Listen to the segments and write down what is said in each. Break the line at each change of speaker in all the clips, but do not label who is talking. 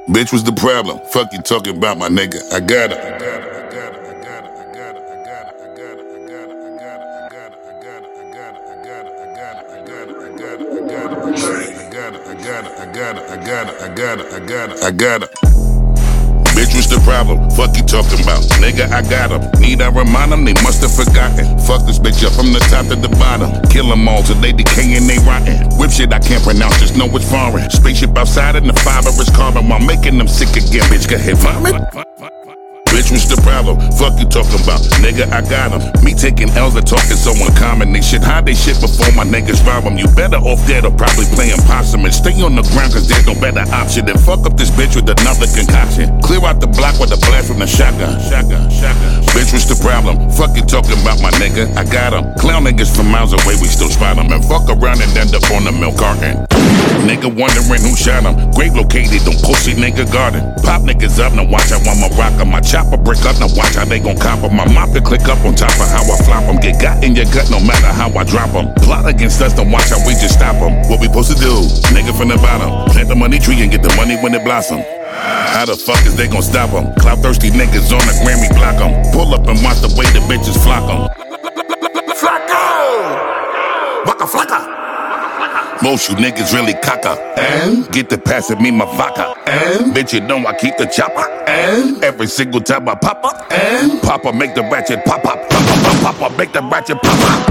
Bitch was the problem. Fuck you talking about, my nigga. I got her. I got her. Bitch was the problem, fuck you talking about? Nigga, I got 'em. Need I remind 'em? They must have forgotten. Fuck this bitch up from the top to the bottom. Kill 'em all till they decay and they rotten. Whip shit I can't pronounce, just know it's foreign. Spaceship outside and the fiber is carbon while making them sick again. Bitch, go ahead, vomit. Bitch, what's the problem? Fuck you talking about? Nigga, I got 'em. Me taking L's and talking so uncommon. They should hide they shit before my niggas rob 'em. You better off dead or probably playing possum. And stay on the ground cause there's no better option than fuck up this bitch with another concoction. Clear out the block with a blast from the shotgun. Bitch, what's the problem? Fuck you talking about, my nigga? I got 'em. Clown niggas from miles away, we still spot 'em. And fuck around and end up on the milk carton. Nigga wondering who shot 'em. Grave located on pussy nigga garden. Pop niggas up, now watch how I'ma rock 'em. My chopper brick up, now watch how they gon' cop 'em. My mop to click up on top of how I flop 'em. Get got in your gut no matter how I drop 'em. Plot against us, don't watch how we just stop 'em. What we supposed to do? Nigga from the bottom. Plant the money tree and get the money when it blossom. How the fuck is they gon' stop 'em? Clout thirsty niggas on the Grammy block 'em. Pull up and watch the way the bitches flock 'em. Flacco! Waka flacka! Most you niggas really caca. And get the passing me my vodka. And bitch, you know I keep the chopper. And every single time I pop up. And Papa make the ratchet pop up. Papa make the ratchet pop up.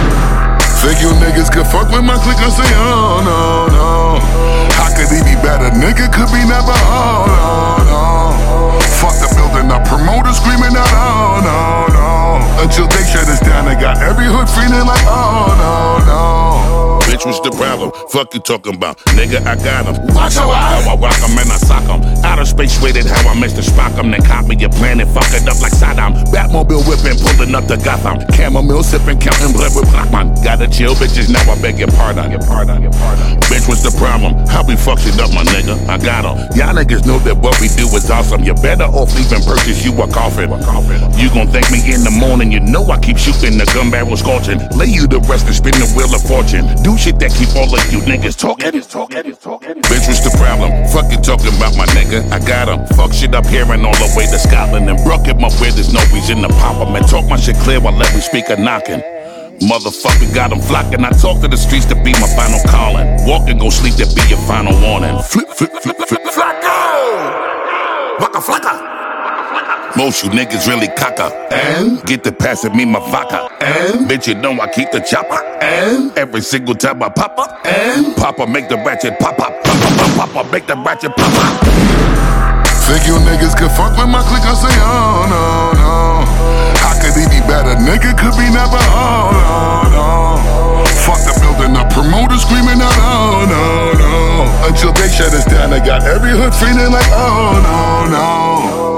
Think you niggas could fuck with my clique and say, oh no, no. How could he be better? Nigga could be never, oh no, no. Fuck the building, the promoter screaming out, oh no, no. Until they shut us down, they got every hood feeling like, oh no, no.
Bitch, what's the problem? Fuck you talking about? Nigga, I got 'em.
Watch your eye.
How I rock 'em and I sock 'em. Outer space rated how I Mr. Spock 'em. Then copy your plan and fuck it up like Saddam. Batmobile whipping, pulling up the Gotham. Chamomile sipping, counting blood with Blackman. Gotta chill, bitches, now I beg your pardon. Bitch, what's the problem? How we fuck shit up, my nigga? I got 'em. Y'all niggas know that what we do is awesome. You better off leaving purchase you a coffin. You gon' thank me in the morning. You know I keep shooting the gun barrel scorching. Lay you to rest and spin the wheel of fortune. Do shit that keep all of you niggas talking. Bitch, what's the problem? Fuck you talking about, my nigga? I got 'em. Fuck shit up here and all the way to Scotland. And broke it my way, there's no reason to pop 'em. And talk my shit clear while every speaker knocking. Motherfucker got 'em flocking. I talk to the streets to be my final calling. Walk and go sleep to be your final warning. Flip.
Flacco! Waka flacka!
Most you niggas really caca.
And
get the passing me my vodka.
And
bitch, you know I keep the chopper.
And
every single time I pop up.
And
Papa make the ratchet pop up. Papa make the ratchet pop up.
Think you niggas could fuck with my clique and say, oh no, no. How could he be better? Nigga could be never, oh no, no. Fuck the building, the promoter screaming out, oh no, no. Until they shut us down, they got every hood feeling like, oh no, no.